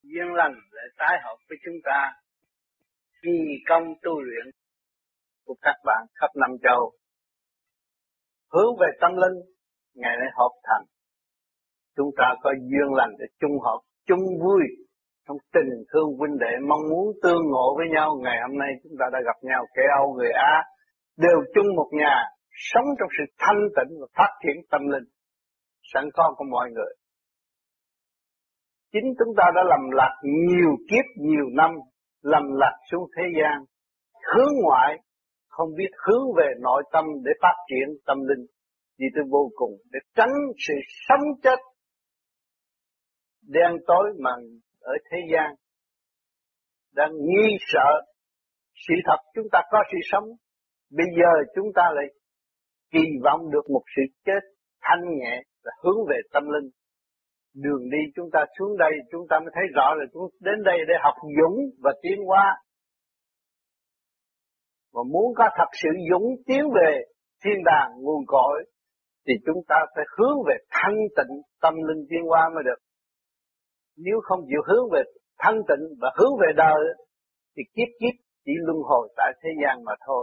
duyên lành để tái hợp với chúng ta, kỳ công tu luyện của các bạn khắp năm châu, hướng về tâm linh, ngày nay hợp thành. Chúng ta có duyên lành để chung hợp, chung vui trong tình thương huynh đệ, mong muốn tương ngộ với nhau. Ngày hôm nay chúng ta đã gặp nhau, kẻ Âu người Á đều chung một nhà, sống trong sự thanh tịnh và phát triển tâm linh sẵn có của mọi người. Chính chúng ta đã lầm lạc nhiều kiếp, nhiều năm, lầm lạc xuống thế gian, hướng ngoại, không biết hướng về nội tâm để phát triển tâm linh, đi tới vô cùng, để tránh sự sống chết đen tối mà ở thế gian đang nghi sợ. Sự thật chúng ta có sự sống, bây giờ chúng ta lại kỳ vọng được một sự chết thanh nhẹ và hướng về tâm linh. Đường đi chúng ta xuống đây, chúng ta mới thấy rõ là chúng đến đây để học dũng và tiến hóa. Và muốn có thật sự dũng tiến về thiên đàng nguồn cội thì chúng ta phải hướng về thanh tịnh tâm linh tiến hóa mới được. Nếu không chịu hướng về thanh tịnh và hướng về đời thì kiếp kiếp chỉ luân hồi tại thế gian mà thôi.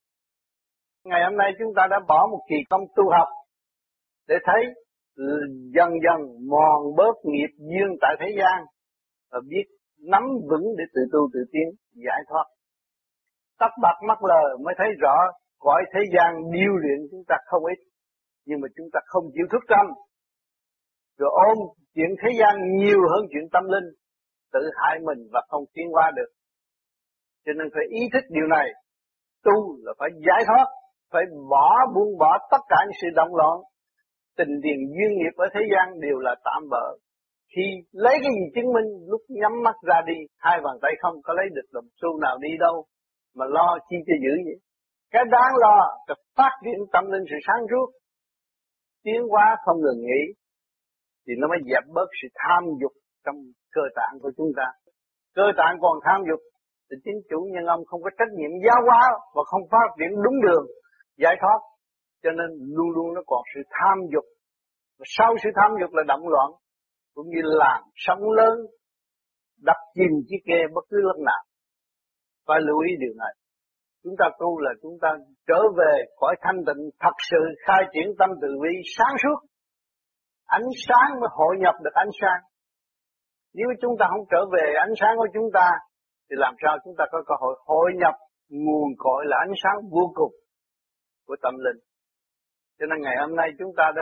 Ngày hôm nay chúng ta đã bỏ một kỳ công tu học để thấy dần dần mòn bớt nghiệp duyên tại thế gian và biết nắm vững để tự tu tự tiến giải thoát. Tóc bạc mắt lờ mới thấy rõ cõi thế gian điêu luyện chúng ta không ít, nhưng mà chúng ta không chịu thức tâm, rồi ôm chuyện thế gian nhiều hơn chuyện tâm linh, tự hại mình và không tiến hóa được. Cho nên phải ý thức điều này, tu là phải giải thoát, phải buông bỏ tất cả những sự động loạn. Tình tiền duyên nghiệp ở thế gian đều là tạm bợ. Khi lấy cái gì chứng minh, lúc nhắm mắt ra đi, hai bàn tay không có lấy được đồng xu nào đi đâu, mà lo chi cho dữ vậy. Cái đáng lo là phát triển tâm linh sự sáng suốt, tiến hóa không ngừng nghỉ, thì nó mới dẹp bớt sự tham dục trong cơ tạng của chúng ta. Cơ tạng còn tham dục thì chính chủ nhân ông không có trách nhiệm giáo hóa và không phát triển đúng đường giải thoát, cho nên luôn luôn nó còn sự tham dục. Và sau sự tham dục là động loạn, cũng như làn sóng lớn đập chìm chiếc ghe bất cứ lúc nào. Phải lưu ý điều này. Chúng ta tu là chúng ta trở về cõi thanh tịnh, thật sự khai triển tâm từ bi sáng suốt. Ánh sáng mới hội nhập được ánh sáng. Nếu chúng ta không trở về ánh sáng của chúng ta thì làm sao chúng ta có cơ hội hội nhập nguồn cội là ánh sáng vô cùng của tâm linh. Cho nên ngày hôm nay chúng ta đã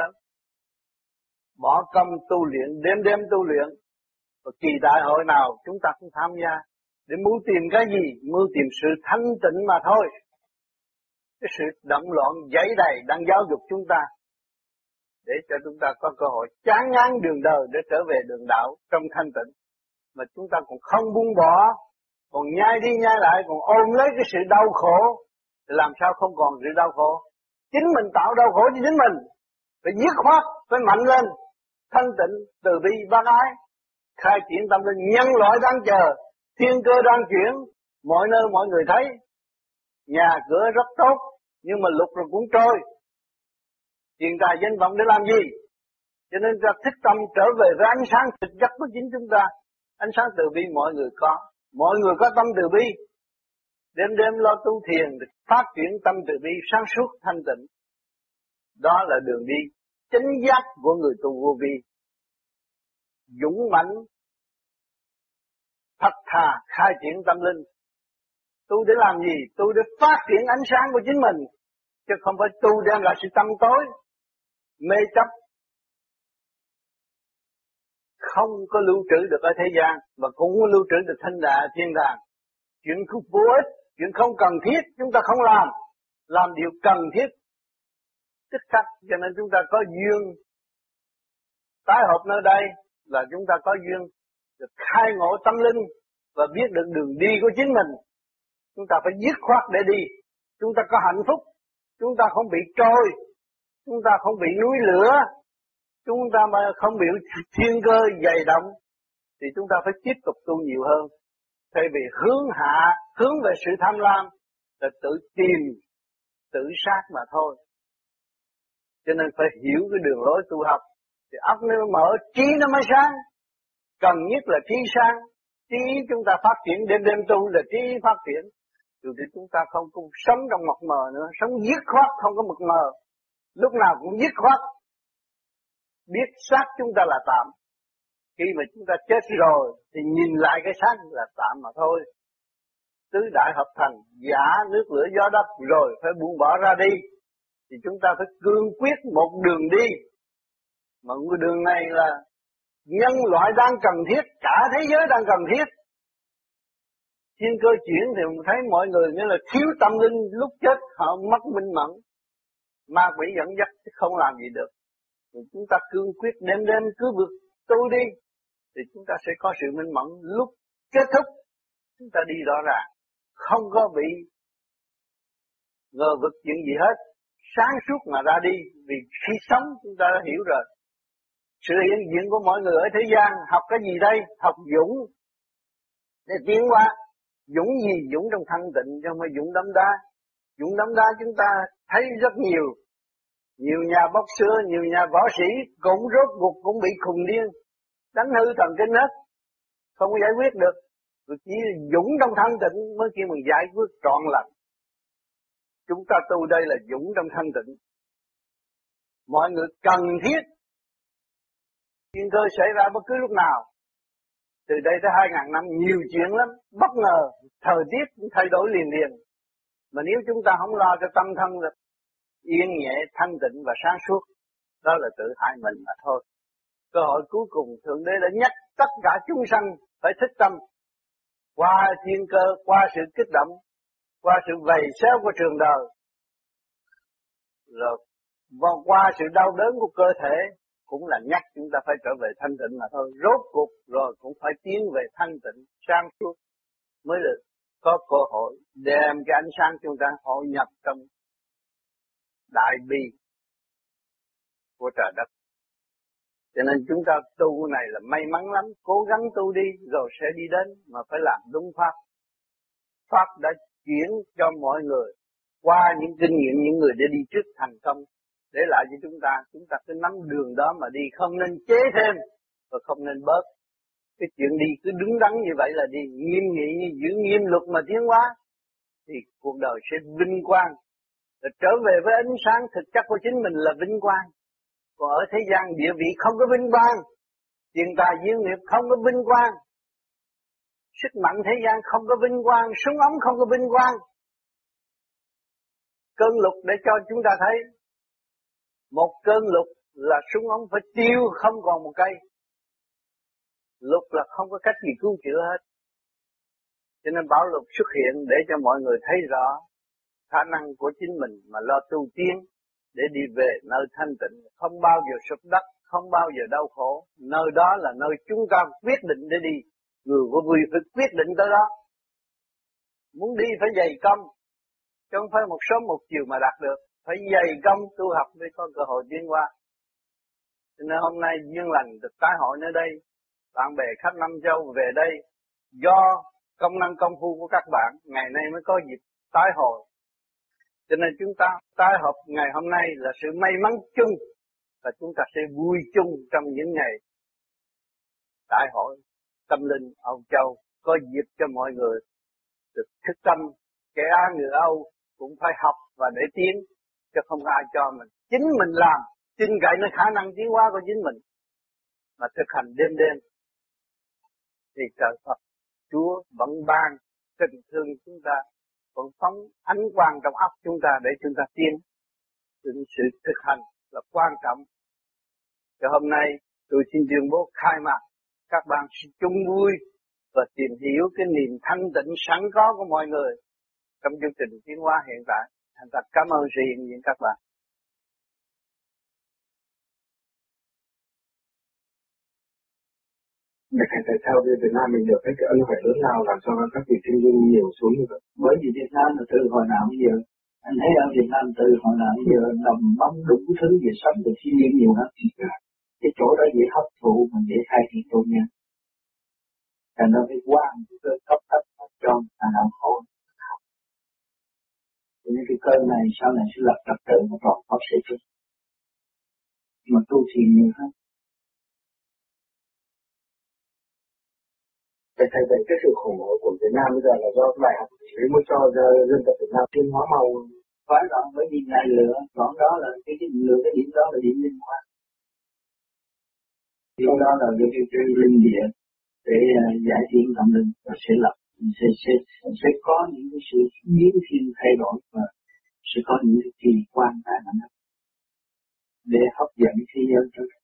bỏ công tu luyện, đêm tu luyện, và kỳ đại hội nào chúng ta cũng tham gia để muốn tìm cái gì? Muốn tìm sự thanh tịnh mà thôi. Cái sự động loạn dãy đầy đang giáo dục chúng ta để cho chúng ta có cơ hội chán ngán đường đời để trở về đường đạo trong thanh tịnh. Mà chúng ta còn không buông bỏ, còn nhai đi nhai lại, còn ôm lấy cái sự đau khổ, thì làm sao không còn sự đau khổ? Chính mình tạo đau khổ cho chính mình. Phải dứt khoát, phải mạnh lên, thanh tịnh, từ bi, bác ái, khai triển tâm linh. Nhân loại đang chờ, thiên cơ đang chuyển, mọi nơi mọi người thấy nhà cửa rất tốt, nhưng mà lục rồi cũng trôi. Tiền tài danh vọng để làm gì? Cho nên ta thích tâm trở về với ánh sáng thực chất của chính chúng ta. Ánh sáng từ bi mọi người có, mọi người có tâm từ bi. Đêm lo tu thiền để phát triển tâm từ bi sáng suốt thanh tịnh. Đó là đường đi chánh giác của người tu vô vi. Dũng mãnh, thật thà khai triển tâm linh. Tu để làm gì? Tu để phát triển ánh sáng của chính mình, chứ không phải tu đem lại sự tâm tối, mê chấp, không có lưu trữ được ở thế gian, và cũng không lưu trữ được thiên đàng. Chuyện không vô ích, chuyện không cần thiết chúng ta không làm điều cần thiết tức khắc. Cho nên chúng ta có duyên tái hợp nơi đây là chúng ta có duyên được khai ngộ tâm linh và biết được đường đi của chính mình. Chúng ta phải dứt khoát để đi. Chúng ta có hạnh phúc, chúng ta không bị trôi, chúng ta không bị núi lửa, chúng ta mà không bị thiên cơ dày động, thì chúng ta phải tiếp tục tu nhiều hơn. Thay vì hướng về sự tham lam là tự tìm, tự sát mà thôi. Cho nên phải hiểu cái đường lối tu học, thì óc nó mở, trí nó mới sáng. cần nhất là trí sáng, trí chúng ta phát triển, đêm tu là trí phát triển. Rồi thì chúng ta không cũng sống trong mập mờ nữa, sống dứt khoát không có mập mờ, lúc nào cũng dứt khoát, biết xác chúng ta là tạm. Khi mà chúng ta chết rồi thì nhìn lại cái xác là tạm mà thôi. Tứ đại hợp thành, giả nước lửa gió đất rồi phải buông bỏ ra đi. Thì chúng ta phải cương quyết một đường đi. Mà cái đường này là nhân loại đang cần thiết, cả thế giới đang cần thiết. Thiên cơ chuyển thì mình thấy mọi người như là thiếu tâm linh, lúc chết họ mất minh mẫn. Ma quỷ dẫn dắt chứ không làm gì được. Thì chúng ta cương quyết đêm cứ vượt tu đi. Thì chúng ta sẽ có sự minh mẫn. Lúc kết thúc chúng ta đi rõ ràng, không có bị ngờ vực chuyện gì hết. Sáng suốt mà ra đi, vì khi sống chúng ta đã hiểu rồi. Sự hiện diện của mọi người ở thế gian học cái gì đây? Học dũng để tiến qua. Dũng gì? Dũng trong thanh tịnh chứ không phải dũng đấm đá. Dũng đấm đá chúng ta thấy rất nhiều. Nhiều nhà bóc xưa, nhiều nhà võ sĩ cũng rốt cuộc cũng bị khùng điên, đánh hư thần kinh hết, không có giải quyết được. Chỉ dũng trong thanh tịnh mới kêu mình giải quyết trọn lành. Chúng ta tu đây là dũng trong thanh tịnh. Mọi người cần thiết. Thiên cơ xảy ra bất cứ lúc nào. Từ đây tới 2000 năm nhiều chuyện lắm, bất ngờ, thời tiết cũng thay đổi liền. Mà nếu chúng ta không lo cho tâm thân là yên nhẹ, thanh tịnh và sáng suốt, đó là tự hại mình mà thôi. Cơ hội cuối cùng Thượng Đế đã nhắc tất cả chúng sanh phải thức tâm. Qua thiên cơ, qua sự kích động, qua sự vầy xéo của trường đời, rồi qua sự đau đớn của cơ thể, cũng là nhắc chúng ta phải trở về thanh tịnh mà thôi. Rốt cuộc rồi cũng phải tiến về thanh tịnh, sáng suốt mới được có cơ hội đem cái ánh sáng chúng ta hội nhập trong đại bi của trời đất. Cho nên chúng ta tu này là may mắn lắm, cố gắng tu đi rồi sẽ đi đến, mà phải làm đúng pháp. Pháp đã chuyển cho mọi người qua những kinh nghiệm những người đã đi trước thành công, để lại cho chúng ta cứ nắm đường đó mà đi, không nên chế thêm và không nên bớt. Cái chuyện đi cứ đứng đắn như vậy là đi, nghiêm nghị như giữ nghiêm luật mà tiến hóa, thì cuộc đời sẽ vinh quang. Rồi trở về với ánh sáng thực chất của chính mình là vinh quang. Còn ở thế gian địa vị không có vinh quang, tiền tài duyên nghiệp không có vinh quang, sức mạnh thế gian không có vinh quang, súng ống không có vinh quang. Cơn lục để cho chúng ta thấy, một cơn lục là súng ống phải tiêu không còn một cây. Lục là không có cách gì cứu chữa hết. Cho nên bão lục xuất hiện để cho mọi người thấy rõ khả năng của chính mình mà lo tu tiến để đi về nơi thanh tịnh, không bao giờ sụp đất, không bao giờ đau khổ. Nơi đó là nơi chúng ta quyết định để đi. Người có vui phải quyết định tới đó. Muốn đi phải dày công, chứ không phải một sớm một chiều mà đạt được. Phải dày công tu học mới có cơ hội tiến qua. Cho nên hôm nay duyên lành được tái hội nơi đây, bạn bè khắp năm châu về đây, do công năng công phu của các bạn, ngày nay mới có dịp tái hội. Cho nên chúng ta tái họp ngày hôm nay là sự may mắn chung, và chúng ta sẽ vui chung trong những ngày tái hội tâm linh Âu Châu, có dịp cho mọi người được thức tâm. Kẻ người Âu cũng phải học và để tiến, chứ không ai cho mình. Chính mình làm, tin cậy nơi khả năng tiến hóa của chính mình, mà thực hành đêm thì trời Phật Chúa vẫn ban tình thương chúng ta, vẫn phóng ánh quang trong óc chúng ta để chúng ta tiến. Sự thực hành là quan trọng. Cho hôm nay tôi xin tuyên bố khai mạc, các bạn sẽ chung vui và tìm hiểu cái niềm thanh tịnh sẵn có của mọi người trong chương trình tiến hóa hiện tại. Thành thật cảm ơn sự hiện diện các bạn. Tại sao Việt Nam mình được cái ân huệ lớn lao làm sao các vị sinh viên nhiều xuống như vậy? Bởi vì Việt Nam là từ hồi nào bây giờ, anh thấy ở Việt Nam từ hồi nào bây giờ đồng bóng đủ thứ về sống về thiên nhiên nhiều lắm. Cái chỗ đó dễ hấp thụ mà dễ khai triển tôn nhân. Thành ra phải qua một cái cấp cho thành đạo khổ. Cho nên cái cơn này sau này sẽ lập trật tự một tròn pháp sẽ chết. Mà tu thiền nhiều hơn. Thầy về cái sự khủng hoảng của Việt Nam bây giờ là do bài học để muốn cho dân tộc Việt Nam tiến hóa màu. Phải rồi, bởi vì Ngài lựa chọn đó là lựa cái điểm đó là điểm linh hoạt. Điểm đó là cái linh địa để giải thiện tâm linh và sẽ lập sẽ có những cái sự biến thiên thay đổi và sẽ có những cái kỳ quan tại mạnh để hấp dẫn thế giới trở lại.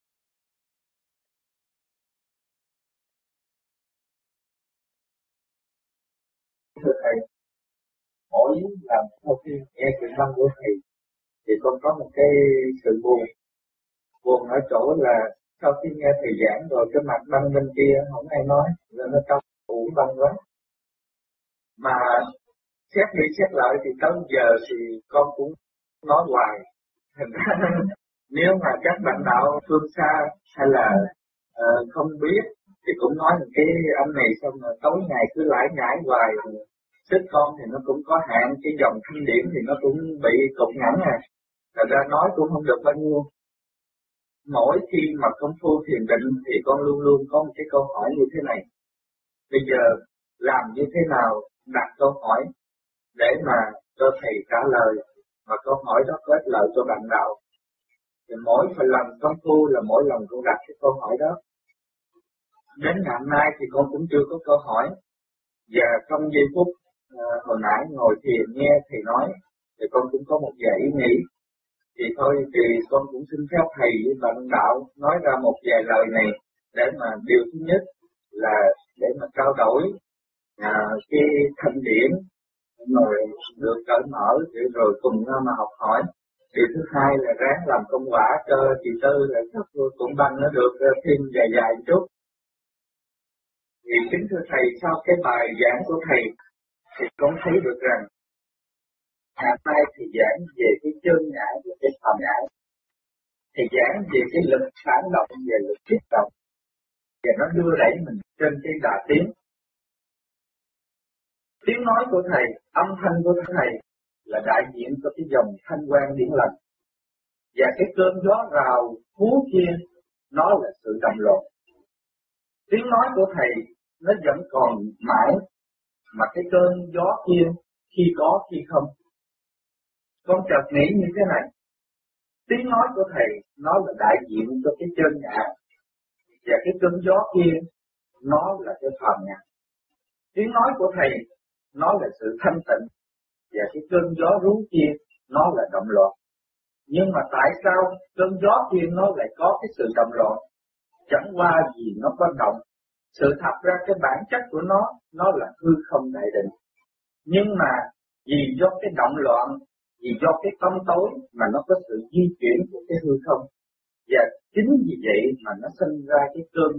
Thưa thầy, mỗi lần sau khi nghe chuyện văn của thầy thì con có một cái sự buồn ở chỗ là sau khi nghe thầy giảng rồi cái mặt băng bên kia không ai nói, nên nó trong ủ băng quá. Mà xét đi xét lại thì tới giờ thì con cũng nói hoài. Thành ra nếu mà các bạn đạo phương xa hay là không biết thì cũng nói một cái âm này xong rồi tối ngày cứ lải nhải hoài. Sức con thì nó cũng có hạn, cái dòng thanh điển thì nó cũng bị cục ngắn à. Thật ra nói cũng không được bao nhiêu. Mỗi khi mà công phu thiền định thì con luôn luôn có một cái câu hỏi như thế này. Bây giờ làm như thế nào đặt câu hỏi để mà cho thầy trả lời, mà câu hỏi đó có ích lợi cho bạn đạo. Thì mỗi lần công phu là mỗi lần con đặt cái câu hỏi đó. Đến ngày hôm nay thì con cũng chưa có câu hỏi. Và trong giây phút hồi nãy ngồi thiền nghe thầy nói thì con cũng có một vài ý nghĩ. Thì thôi thì con cũng xin phép thầy với bạn đạo nói ra một vài lời này để mà điều thứ nhất là để mà trao đổi cái thanh điển rồi được cởi mở để rồi cùng nhau mà học hỏi. Điều thứ hai là ráng làm công quả cho chị Tư là chắc cũng băng nó được thêm dài một chút. Thì kính thưa thầy, sau cái bài giảng của thầy thì con thấy được rằng ngày nay thì giảng về cái chân ngã và cái phàm ngã, thì giảng về cái lực phản động và lực kích động, và nó đưa đẩy mình trên cái đà tiến. Tiếng nói của thầy, âm thanh của thầy là đại diện cho cái dòng thanh quan điển lành, và cái cơn gió rào hú kia nó là sự đồng loạn. Tiếng nói của thầy nó vẫn còn mãi, mà cái cơn gió kia khi có khi không. Con chợt nghĩ như thế này, tiếng nói của thầy nó là đại diện cho cái chân ngã, và cái cơn gió kia nó là cái phàm ngã. Tiếng nói của thầy nó là sự thanh tịnh, và cái cơn gió rú kia nó là động loạn. Nhưng mà tại sao cơn gió kia nó lại có cái sự động loạn? Chẳng qua vì nó có động. Sự thật ra cái bản chất của nó là hư không đại định. Nhưng mà vì do cái động loạn, vì do cái tâm tối mà nó có sự di chuyển của cái hư không. Và chính vì vậy mà nó sinh ra cái cơn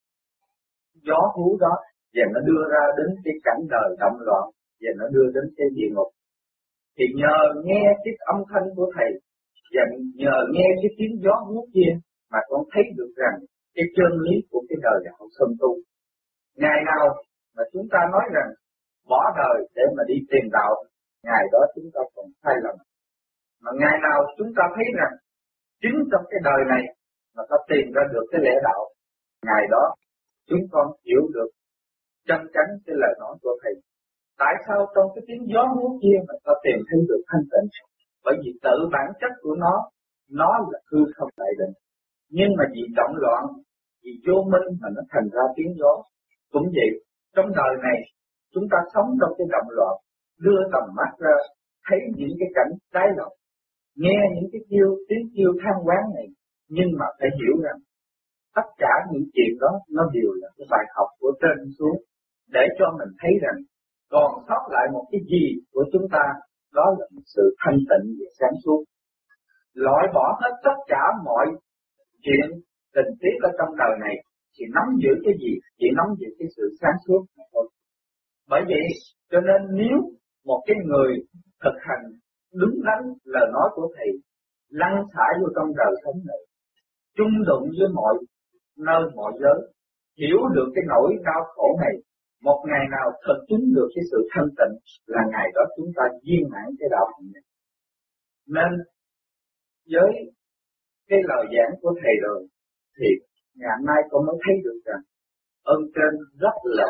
gió hú đó, và nó đưa ra đến cái cảnh đời động loạn, và nó đưa đến cái địa ngục. Thì nhờ nghe cái âm thanh của thầy, và nhờ nghe cái tiếng gió hú kia, mà con thấy được rằng cái chân lý của cái đời là không sân tu. Ngày nào mà chúng ta nói rằng bỏ đời để mà đi tìm đạo, ngày đó chúng ta còn sai lầm. Mà ngày nào chúng ta thấy rằng chính trong cái đời này mà ta tìm ra được cái lẽ đạo, ngày đó chúng con hiểu được chân chánh cái lời nói của thầy. Tại sao trong cái tiếng gió hú kia mà ta tìm thấy được thanh tịnh? Bởi vì tự bản chất của nó là hư không đại định. Nhưng mà vì động loạn, vì vô minh mà nó thành ra tiếng gió. Cũng vậy, trong đời này chúng ta sống trong cái động loạn, đưa tầm mắt ra thấy những cái cảnh trái lòng, nghe những cái tiếng kêu than oán này, nhưng mà phải hiểu rằng tất cả những chuyện đó nó đều là cái bài học của trên xuống, để cho mình thấy rằng còn sót lại một cái gì của chúng ta, đó là một sự thanh tịnh và sáng suốt. Loại bỏ hết tất cả mọi chuyện tình tiết ở trong đời này, chỉ nắm giữ cái gì? Chỉ nắm giữ cái sự sáng suốt mà thôi. Bởi vậy, cho nên nếu một cái người thực hành đúng đắn lời nói của thầy, lăn xả vô trong đời sống này, chung đụng với mọi nơi mọi giới, hiểu được cái nỗi đau khổ này, một ngày nào thực chứng được cái sự thanh tịnh là ngày đó chúng ta viên mãn cái đạo hạnh này. Nên với cái lời giảng của thầy rồi thì ngày nay con mới thấy được rằng ơn trên rất là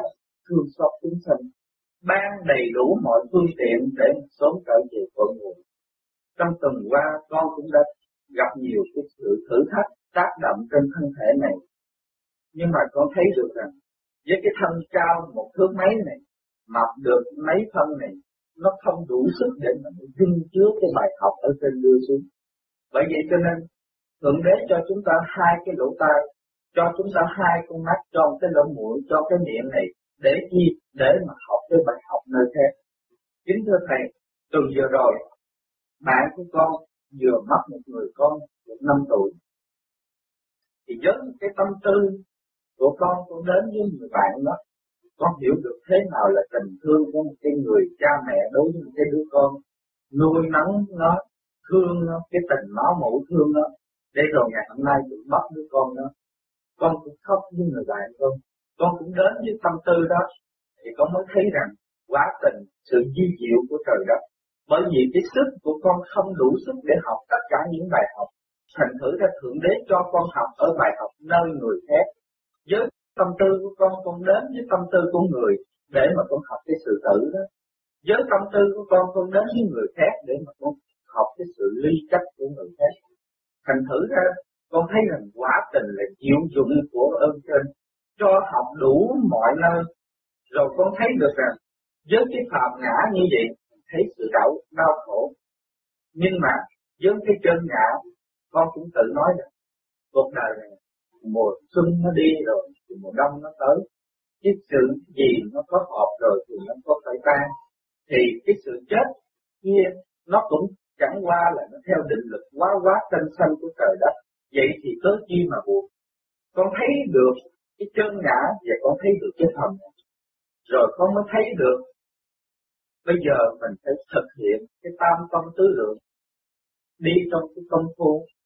thương xót chúng sinh, ban đầy đủ mọi phương tiện để sớm trở về cội nguồn. Trong tuần qua con cũng đã gặp nhiều cái sự thử thách tác động trên thân thể này, nhưng mà con thấy được rằng với cái thân cao 1 thước mấy này, mập được mấy phân này, nó không đủ sức để mà dung chứa cái bài học ở trên đưa xuống. Bởi vậy cho nên Thượng Đế cho chúng ta 2 cái lỗ tai, cho chúng ta 2 con mắt, cho cái lỗ mũi, cho cái miệng này, để chi? Để mà học cái bài học nơi khác. Chính thưa Thầy, tuần vừa rồi, bạn của con vừa mất một người con được 5 tuổi. Thì với cái tâm tư của con đến với người bạn đó, con hiểu được thế nào là tình thương của một cái người cha mẹ đối với một cái đứa con, nuôi nấng nó, thương nó, cái tình máu mủ thương nó, để rồi ngày hôm nay cũng mất đứa con đó. Con cũng khóc với người bạn con cũng đến với tâm tư đó, thì con mới thấy rằng quá tình, sự di diệu của trời đất. Bởi vì cái sức của con không đủ sức để học tất cả những bài học, thành thử ra Thượng Đế cho con học ở bài học nơi người khác. Với tâm tư của con đến với tâm tư của người để mà con học cái sự tử đó. Với tâm tư của con đến với người khác để mà con học cái sự ly chấp của người khác. Thành thử ra con thấy rằng quả tình là diệu dụng của ơn trên, cho học đủ mọi nơi. Rồi con thấy được rằng với cái phạm ngã như vậy, thấy sự đau khổ. Nhưng mà với cái chân ngã, con cũng tự nói rằng cuộc đời này mùa xuân nó đi rồi thì mùa đông nó tới. Cái sự gì nó có họp rồi thì nó có phải tan. Thì cái sự chết kia nó cũng chẳng qua là nó theo định lực quá tranh sanh của trời đất. Vậy thì cớ chi mà buồn. Con thấy được cái chân ngã và con thấy được cái thần. Rồi con mới thấy được bây giờ mình phải thực hiện cái tam tâm tứ lượng, đi trong cái công phu,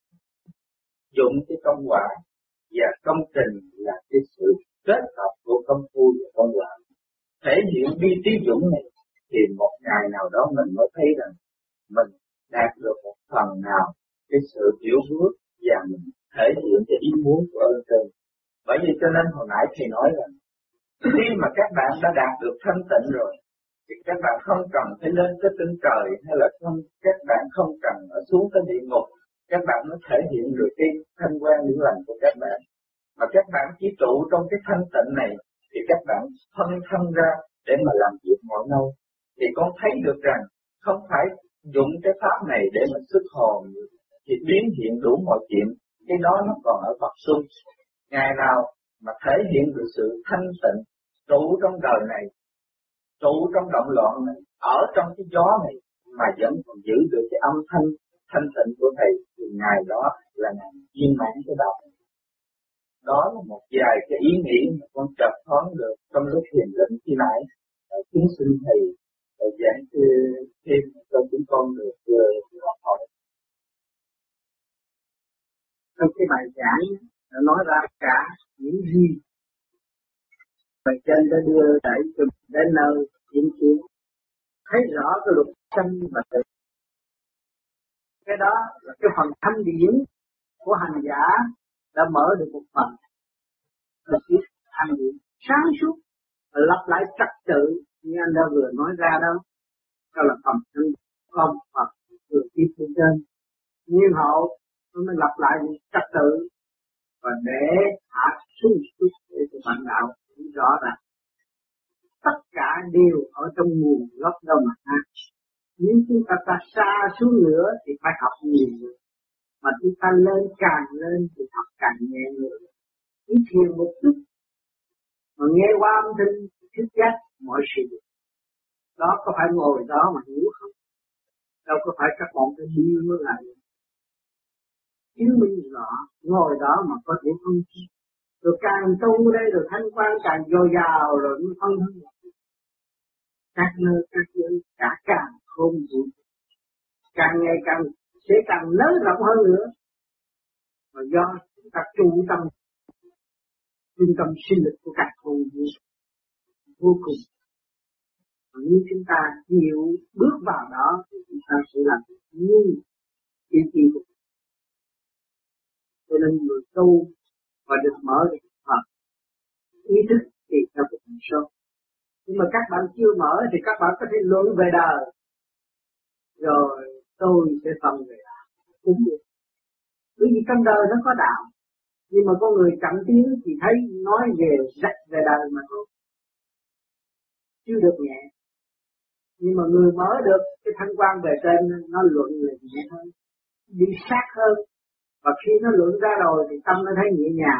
dụng cái công quả, và công trình là cái sự kết hợp của công phu và công quả. Thể hiện đi trí dũng này thì một ngày nào đó mình mới thấy rằng mình đạt được một phần nào cái sự hiểu bước và mình thể hiện cái ý muốn của ơn trên. Bởi vì cho nên hồi nãy thầy nói rằng khi mà các bạn đã đạt được thanh tịnh rồi thì các bạn không cần phải lên tới trên trời, hay là các bạn không cần ở xuống tới địa ngục. Các bạn mới thể hiện được cái thanh quan điển lành của các bạn. Mà các bạn chỉ trụ trong cái thanh tịnh này thì các bạn phân thân ra để mà làm việc mọi nơi. Thì con thấy được rằng không phải dùng cái pháp này để mà xuất hồn thì biến hiện đủ mọi chuyện. Cái đó nó còn ở Phật Xuân. Ngày nào mà thể hiện được sự thanh tịnh, trụ trong đời này, trụ trong động loạn này, ở trong cái gió này mà vẫn còn giữ được cái âm thanh thanh tịnh của Thầy thì ngày đó là ngày viên mãn cái đạo. Đó là một vài cái ý nghĩ mà con chợt thoáng được trong lúc thiền định khi nãy. Kính xin Thầy giảng thêm cho chúng con được học hỏi. Trong cái bài giảng đã nói ra cả những gì mà trên đã đưa đẩy đến nơi chính kiến, thấy rõ cái luật sanh và tử. Cái đó là cái phần thanh điển của hành giả đã mở được một phần. Là cái thanh điển sáng suốt, lặp lại trật tự như anh đã vừa nói ra đó. Đó là phần thanh không Phật vừa tiếp bên trên. Nhiên hậu nó mới lặp lại một trật tự và để hạ xuống để cho bạn đạo cũng rõ ràng. Tất cả đều ở trong nguồn gốc đâu mà ha. Nếu chúng ta xa xuống nữa thì phải học nhiều nữa. Mà chúng ta càng lên thì học càng nhẹ nữa. Chỉ thiền một chút mà nghe qua âm thanh thức giác mọi sự. Đó có phải ngồi đó mà hiểu không? Đâu có phải các bọn phải đi mới lại. Chứng minh rõ ngồi đó mà có thể phân chia. Rồi càng tu đây rồi thanh quan càng dồi dào rồi mới phân hơn. Các nơi cả càng không vũ, càng ngày càng sẽ càng lớn rộng hơn nữa. Và do chúng ta trụ tâm trung tâm sinh lực của cả không vũ vô cùng. Và nếu chúng ta chịu bước vào đó thì chúng ta sẽ làm như ý chí của mình. Cho nên người tu và được mở được Phật ý thức thì theo cái tần số. Nhưng mà các bạn chưa mở thì các bạn có thể luận về đời. Rồi tôi sẽ phân về cũng được. Bởi vì trong đời nó có đạo. Nhưng mà có người chậm tiếng thì thấy nói về rạch về đời mà thôi. Chưa được nhẹ. Nhưng mà người mở được cái thanh quan về trên nó luận về nhẹ hơn. Đi sát hơn. Và khi nó luận ra rồi thì tâm nó thấy nhẹ nhàng.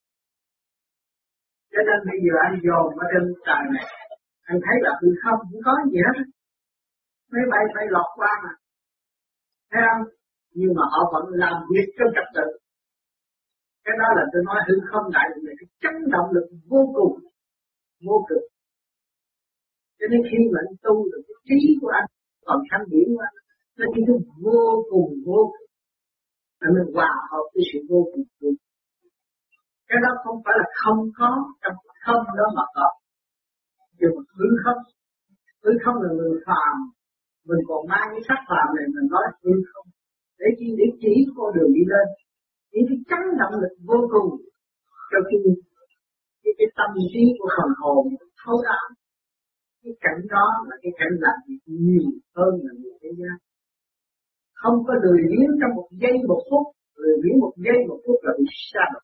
Cho nên bây giờ anh dồn ở trên trời này. Anh thấy là hư không có gì hết. Máy bay phải lọt qua mà. Thấy không? Nhưng mà họ vẫn làm việc trong trật tự. Cái đó là tôi nói hư không đại định là cái chấn động lực vô cùng, vô cực. Cho nên khi mà anh tu được cái trí của anh, còn thanh điển của anh, nó chỉ có vô cùng vô cực. Anh mới hòa hợp với sự vô cùng vô cực. Cái đó không phải là không có, trong không đó mà có. Nhưng mà hư không là người phàm. Mình còn mang cái sắc phàm này mình nói hư không. Để chỉ con đường đi lên. Những cái chấn động lực vô cùng cho cái tâm trí của phần hồn thấu đáo. Cái cảnh đó là cái cảnh lành nhiều hơn là người thế gian. Không có lười biếng trong một giây một phút, lười biếng một giây một phút là bị sa đọa.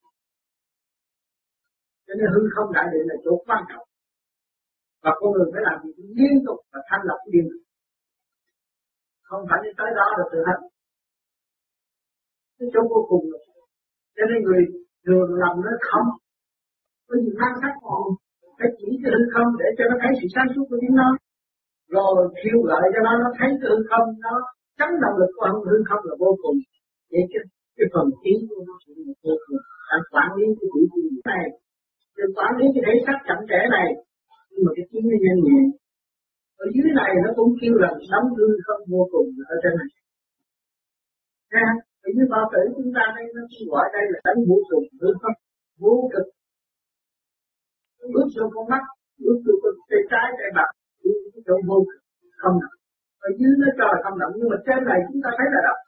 Cho nên hư không đại định là chỗ quan trọng. Và con người phải làm việc liên tục và thanh lọc liên tục. Không phải đến tới đó là tự hết. Cái chỗ vô cùng rồi. Cho nên người thường làm nó không. Bởi vì mang sắc hồn phải chỉ cái hư không để cho nó thấy sự sáng suốt của chính nó. Rồi khiêu gợi cho nó thấy cái hư không, nó chấn động lực của hư không là vô cùng. Vậy cái phần trí của nó cũng là vô cùng. Anh quản lý cái vũ trụ này, đừng quản lý cái thể xác chậm trễ này, nhưng mà cái trí nó nhanh nhẹ. Ở dưới này nó cũng kêu là nắm hư không vô cùng ở trên này. Ha, ở dưới bao tử chúng ta đây nó cũng gọi đây là đánh vũ trụ hư không vô cực. Bước vô con mắt, bước vô con tay trái tay mặt, bước cái chỗ vô cực không động. Ở dưới nó cho là không động, nhưng mà trên này chúng ta thấy là động.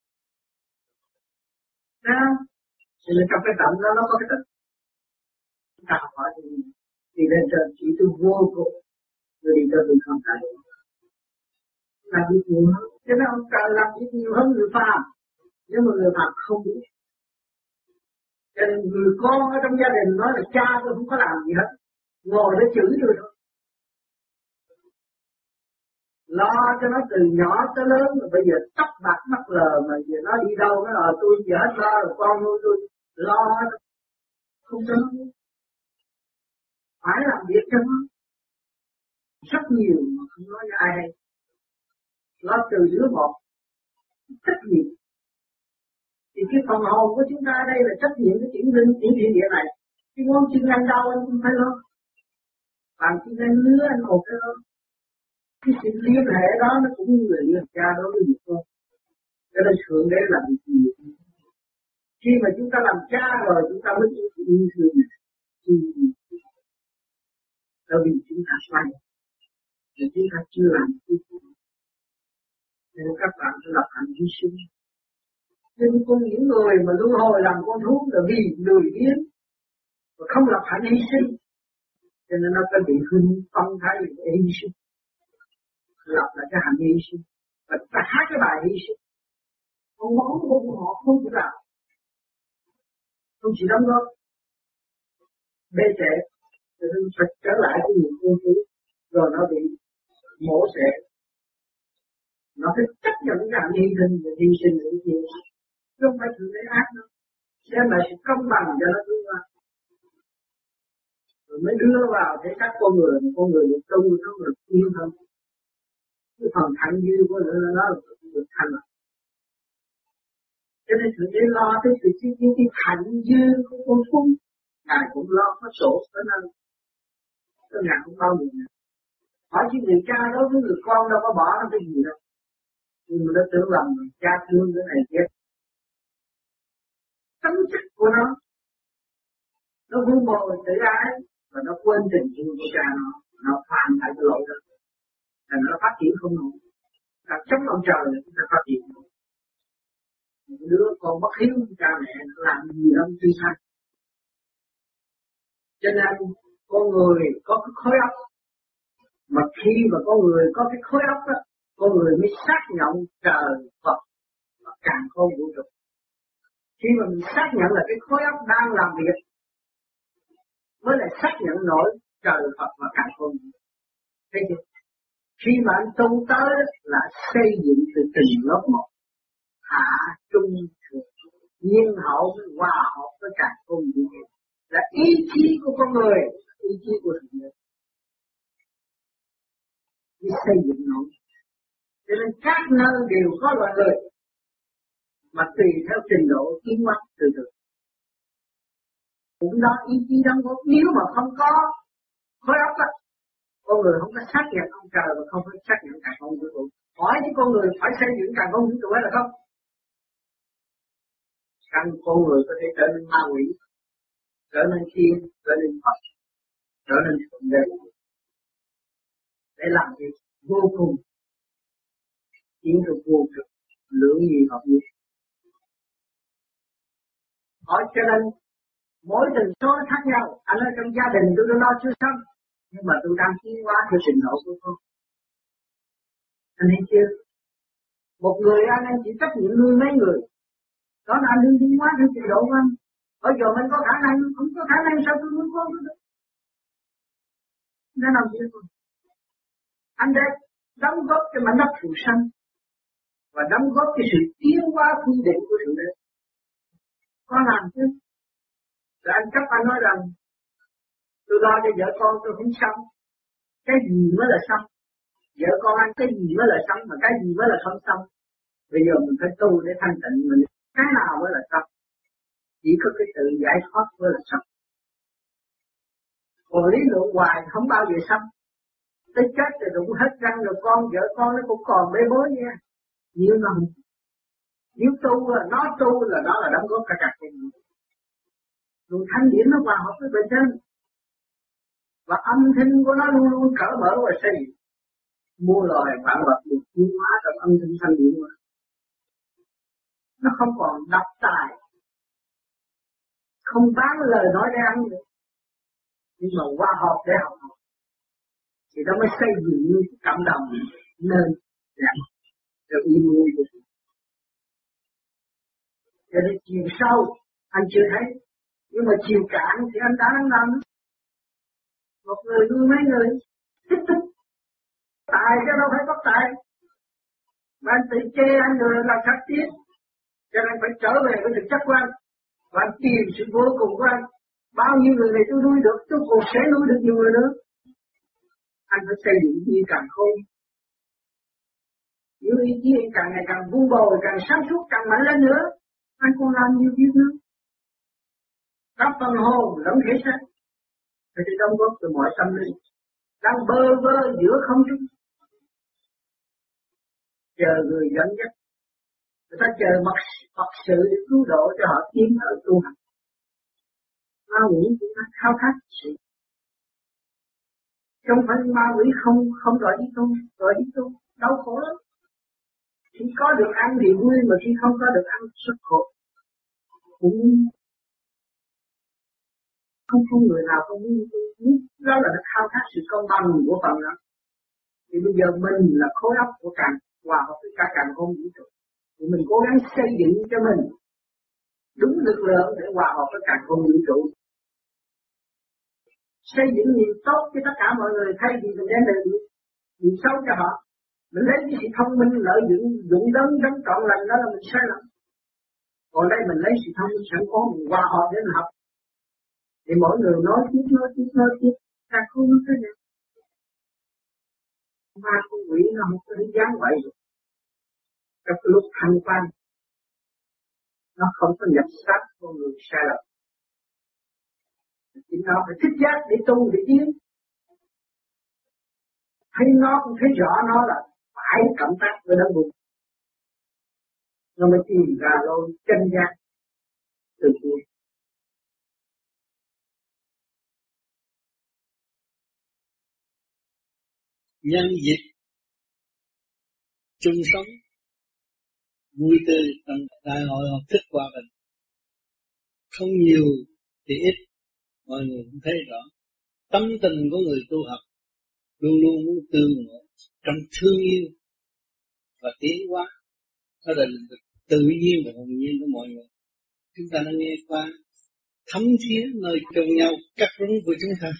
Ha, thì là trong cái động đó nó có cái tật. Chúng ta học hỏi thì lên trên chỉ tu vô cùng, rồi đi cho mình không phải. Làm việc nhiều hơn, cho nên ông trời làm việc nhiều hơn người phàm, nhưng mà người phàm không biết. Cho nên người con ở trong gia đình nói là cha tôi không có làm gì hết, ngồi để chửi tôi thôi. Lo cho nó từ nhỏ tới lớn, rồi bây giờ tóc bạc mắt lờ, mà giờ nó đi đâu nó là tôi giờ hết lo rồi con nuôi tôi, lo không cho nó biết. Phải làm việc cho nó. Rất nhiều mà không nói với ai hay. Lo từ đứa một, trách nhiệm. Thì cái phần hồn của chúng ta đây là trách nhiệm cái chuyển linh, chuyển thiên địa này. Cái ngón chân ăn đau anh cũng phải lo. Bằng chân ăn lứa anh một cái lo. Cái sự liên hệ đó nó cũng như là liên cha đối với việc con. Cho nên Thượng Đế làm việc nhiều. Khi mà chúng ta làm cha rồi chúng ta mới yêu thương này. Bởi vì chúng ta sai. Thì chúng ta chưa làm cái gì. Nên các bạn phải lập hạnh hy sinh. Nhưng con những người mà luân hồi làm con thú là vì lười biếng và không lập hạnh hy sinh. Cho nên nó có bị hưng phong thái để hy sinh. Lập là cái hạnh hy sinh. Và ta hát cái bài hy sinh. Con máu của họ không chỉ làm. Không chỉ đóng góp. Bê trễ. Cho nên phải trở lại cái những con thú. Rồi nó bị mổ xẻ. Nó phải chấp nhận cái hạnh hy sinh và hy sinh để nhiều. Không phải sự lấy ác đâu. Xem lại sự công bằng cho nó đưa vào. Rồi mới đưa vào để các con người được tu nó được yên hơn. Cái phần thạnh dư của nó được thành. Cho nên sự để lo tới sự cái thạnh dư của con thú. Ngài cũng lo có sổ tới nơi. Tôi ngạc cũng bao nhiêu nè. Hỏi chứ người cha đối với người con đâu có bỏ nó cái gì đâu. Nhưng mà nó tưởng lầm cha thương cái này kia. Tấm chất của nó vun bồi tự ái và nó quên tình yêu của cha nó phạm phải cái lỗi đó, là nó phát triển không nổi. Đặt chống ông trời là chúng ta phát triển không. Một đứa con bất hiếu cha mẹ nó làm gì đâu suy sanh. Cho nên con người có cái khối óc Mà khi mà con người có cái khối óc đó, con người mới xác nhận trời Phật và càn khôn vũ trụ. Khi mà mình xác nhận là cái khối óc đang làm việc, mới lại xác nhận nổi trời Phật và càn khôn. Thấy chưa? Khi mà anh tu tới là xây dựng từ từng lớp một, hạ trung thượng, nhiên hậu hòa hợp với càn khôn vũ trụ, là ý chí của con người, ý chí của thượng đế. Đi xây dựng nổi. Cho nên các nơi đều có loài người, mà tùy theo trình độ tiến hóa từ từ. Cũng đó ý chí đóng góp. Nếu mà không có khối óc á, con người không có xác nhận ông trời và không có xác nhận cả con vũ trụ. Hỏi chứ con người phải xây dựng cả con vũ trụ hay là không? Căn con người có thể trở nên ma quỷ, trở nên thiên, trở nên Phật, trở nên thượng đế. Để làm việc vô cùng, chiến thuật vô cực, lưỡng gì hợp nhất. Hỏi cho nên mỗi tình số khác nhau. Anh ở trong gia đình tôi lo chưa xong, nhưng mà tôi đang tiến hóa theo trình độ của tôi. Anh thấy chưa? Một người anh chỉ trách nhiệm nuôi mấy người, đó là anh đương tiến hóa theo trình độ của anh. Bây giờ mình có khả năng, không có khả năng sao tôi nuôi con tôi? Nó làm gì không? Anh đã đóng góp cho mảnh đất phù sanh và đóng góp cho sự tiến hóa quy định của Thượng Đế. Có làm chứ? Rồi anh cấp anh nói rằng tôi lo cho vợ con tôi không xong. Cái gì mới là xong? Vợ con anh cái gì mới là xong, mà cái gì mới là không xong? Bây giờ mình phải tu để thanh tịnh mình. Cái nào mới là xong? Chỉ có cái tự giải thoát mới là xong. Còn lý luận hoài không bao giờ xong. Tới chết rồi đụng hết răng rồi con vợ con nó cũng còn bê bối nha. Nhưng mà nếu tu là nó là đóng góp cả cả con người. Rồi thanh điển nó hòa hợp với bề trên. Và âm thanh của nó luôn luôn cởi mở và xây dựng. Muôn loài vạn vật được tiến hóa trong âm thanh thanh điển mà. Nó không còn độc tài, không bán lời nói để ăn nữa, nhưng mà hòa hợp để học. Thì nó mới xây dựng cái cộng đồng nên làm được ý nuôi của chúng. Cho nên chiều sâu anh chưa thấy, nhưng mà chiều cạn thì anh đã đang làm. Một người nuôi mấy người tài chứ đâu phải có tài. Mà anh tự chê anh người là khắc tiết. Cho nên phải trở về với thực chất của anh. Và anh tìm sự vô cùng của anh. Bao nhiêu người này tôi nuôi được, tôi còn sẽ nuôi được nhiều người nữa. Anh phải xây dựng như càng khôn. Nếu ý chí anh càng ngày càng vun bồi, càng sáng suốt, càng mạnh lên nữa, anh còn làm nhiều việc nữa. Các phần hồn lẫn thể xác, phải đóng góp từ mọi tâm linh. Đang bơ vơ giữa không trung, chờ người dẫn dắt. Người ta chờ Phật sự để cứu độ cho họ tiến ở tu hành. Ma quỷ cũng khao khát sự. Không phải ma quỷ không gọi đi tu, đau khổ lắm. Khi có được ăn thì vui, mà khi không có được ăn rất khổ. Cũng không người nào không vui. Đó là nó khao khát sự công bằng của phần đó. Thì bây giờ mình là khối óc của càng hòa hợp với cả càng không vũ trụ. Thì mình cố gắng xây dựng cho mình đúng lực lượng để hòa hợp với càng không vũ trụ. Xây dựng gì tốt cho tất cả mọi người, thay vì mình đem lại gì xấu cho họ. Mình lấy cái sự thông minh lợi dụng đấng trọn lành đó là mình sai lầm. Còn đây mình lấy sự thông minh sẵn có, mình hòa hợp để mình học. Thì mỗi người nói tiếp, càng không có thế này. Ma con quỷ nó không có thể dám vậy được. Trong cái lúc thanh quan, nó không có nhập sát con người sai lầm. Thì nó phải thích giác để tu, để tiến. Thấy nó cũng thấy rõ nó là phải cộng tác với đấng vùng. Nó mới tìm ra lối chân giác từ cuối. Nhân dịp chung sống vui tươi trong đại hội học thức hòa bình, không nhiều thì ít, mọi người cũng thấy rõ tâm tình của người tu học luôn luôn muốn tương ngộ trong thương yêu và tiến hóa. Đó là tự nhiên và hồn nhiên của mọi người. Chúng ta đã nghe qua thấm thía nơi chôn nhau cắt rúng của chúng ta.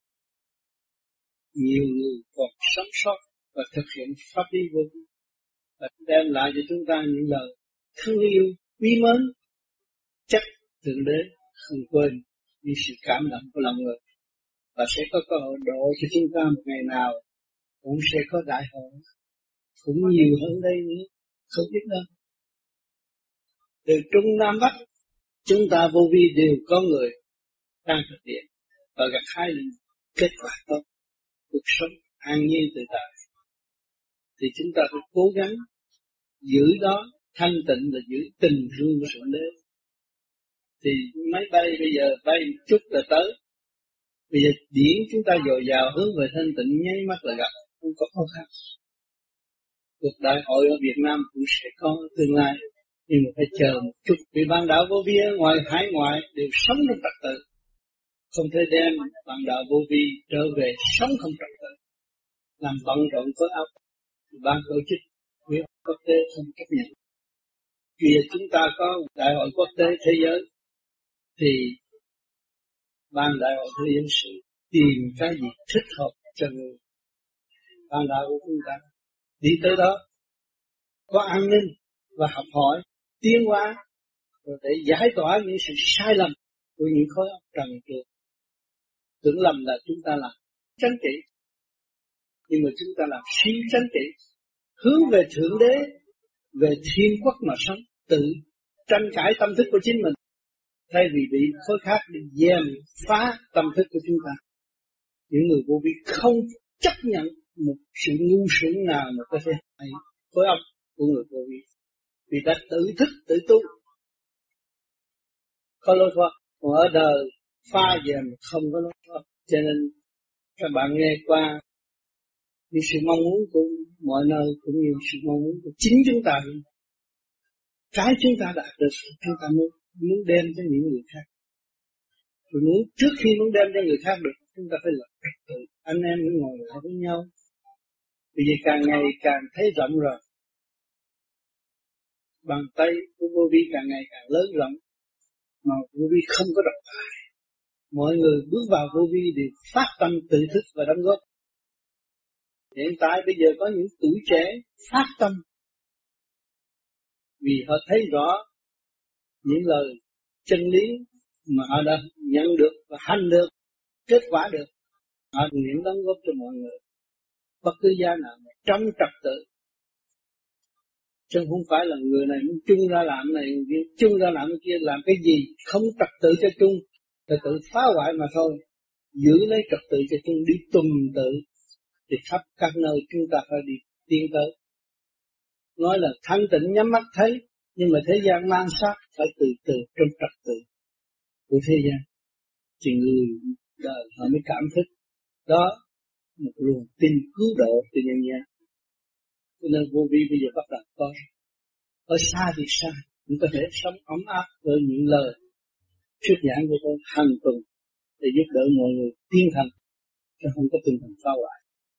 Nhiều người còn sống sót và thực hiện pháp lý vô vi và đem lại cho chúng ta những lời thương yêu quý mến. Chắc Thượng Đế không quên những sự cảm động của lòng người và sẽ có cơ hội độ cho chúng ta một ngày nào cũng sẽ có đại hội, cũng nhiều hơn đây nữa, không biết đâu. Từ Trung Nam Bắc, chúng ta vô vi đều có người đang thực hiện và gặt hái được kết quả tốt, cuộc sống an nhiên tự tại. Thì chúng ta phải cố gắng giữ đó thanh tịnh và giữ tình thương của Thượng Đế. Thì máy bay bây giờ bay một chút là tới. Bây giờ điển chúng ta dồi dào hướng về thanh tịnh nháy mắt là gặp, không có khó khăn. Cuộc đại hội ở Việt Nam cũng sẽ có tương lai, nhưng mà phải chờ một chút. Vì bạn đạo vô vi ở ngoài hải ngoại đều sống trong trật tự, không thể đem bạn đạo vô vi trở về sống không trật tự, làm bận rộn khối óc. Ban tổ chức Quỹ quốc tế không chấp nhận. Khi chúng ta có đại hội quốc tế thế giới thì ban đại hội thế giới sự tìm cái gì thích hợp cho người ban đạo của chúng ta đi tới đó có an ninh và học hỏi tiến hóa rồi để giải tỏa những sự sai lầm của những khối óc trần trượt. Tưởng lầm là chúng ta làm chánh trị, nhưng mà chúng ta làm siêu chánh trị, hướng về Thượng Đế, về thiên quốc mà sống, tự tranh cãi tâm thức của chính mình, thay vì bị khối khác đi giam phá tâm thức của chúng ta. Những người vô vi không chấp nhận một sự ngu xuẩn nào mà có thể hại khối óc của người vô vi, vì đã tự thức tự tu, có lối thoát. Còn ở đời pha dèm không có lối thoát, cho nên các bạn nghe qua những sự mong muốn của mọi nơi cũng như sự mong muốn của chính chúng ta. Cái chúng ta đạt được, chúng ta muốn đem cho những người khác. Rồi trước khi muốn đem cho người khác được, chúng ta phải lập trật tự. Anh em mới ngồi lại với nhau. Vì vậy càng ngày càng thấy rộng rồi. Bàn tay của vô vi càng ngày càng lớn rộng, mà vô vi không có độc tài. Mọi người bước vào vô vi đều phát tâm tự thức và đóng góp. Hiện tại bây giờ có những tuổi trẻ phát tâm vì họ thấy rõ những lời chân lý mà họ đã nhận được và hành được, kết quả được. Họ nguyện đóng góp cho mọi người bất cứ giá nào trong trật tự, chứ không phải là người này muốn chung ra làm này, người kia chung ra làm cái kia, làm cái gì không trật tự cho chung, trật tự phá hoại mà thôi. Giữ lấy trật tự cho chung, đi tuần tự thì khắp các nơi chúng ta phải đi tiến tới. Nói là thanh tịnh nhắm mắt thấy, nhưng mà thế gian mang sát phải từ từ trong trật tự của thế gian, thì người đời họ mới cảm thức đó một luồng tin cứu độ từ nhân gian. Cho nên vô vi bây giờ bắt đầu có ở xa thì xa, cũng có thể sống ấm áp với những lời thuyết giảng của tôi hàng tuần để giúp đỡ mọi người tiến thành, chứ không có tinh thần phá hoại.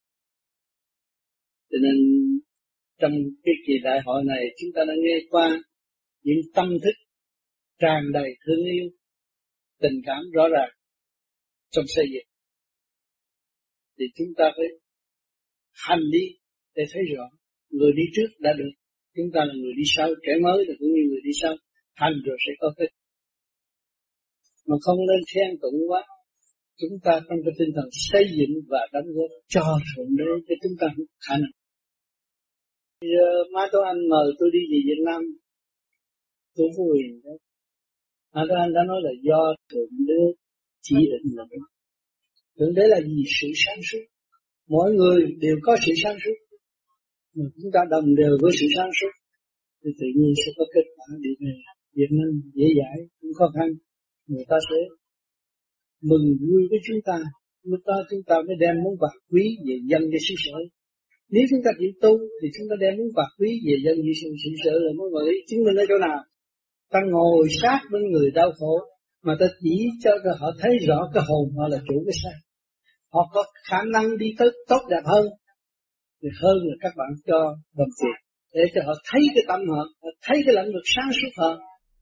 Cho nên trong cái kỳ đại hội này chúng ta đã nghe qua những tâm thức tràn đầy thương yêu, tình cảm rõ ràng trong xây dựng. Thì chúng ta phải hành đi để thấy rõ. Người đi trước đã được, chúng ta là người đi sau, trẻ mới là cũng như người đi sau, hành rồi sẽ có kết. Mà không nên khen tụng quá. Chúng ta trong cái tinh thần xây dựng và đóng góp cho Thượng Đế cho chúng ta khả năng. Bây giờ má tôi anh mời tôi đi về Việt Nam, tôi có quyền đó. Má tôi anh đã nói là do Thượng Đế chỉ định là đúng. Thượng Đế là gì? Sự sáng suốt. Mỗi người đều có sự sáng suốt. Mà chúng ta đồng đều với sự sáng suốt thì tự nhiên sẽ có kết quả đi về Việt Nam dễ dãi, không khó khăn. Người ta sẽ mừng vui với chúng ta. Lúc đó chúng ta mới đem món bạc quý về dâng cho xứ sở. Nếu chúng ta chịu tu thì chúng ta đem món bạc quý về dâng cho xứ sở là món bạc quý. Chứng minh ở chỗ nào? Ta ngồi sát bên người đau khổ mà ta chỉ cho họ thấy rõ cái hồn họ là chủ cái sai. họ có khả năng đi tới tốt đẹp hơn, thì hơn là các bạn cho đồng tiền để cho họ thấy cái tâm họ thấy cái lĩnh vực sáng suốt hơn.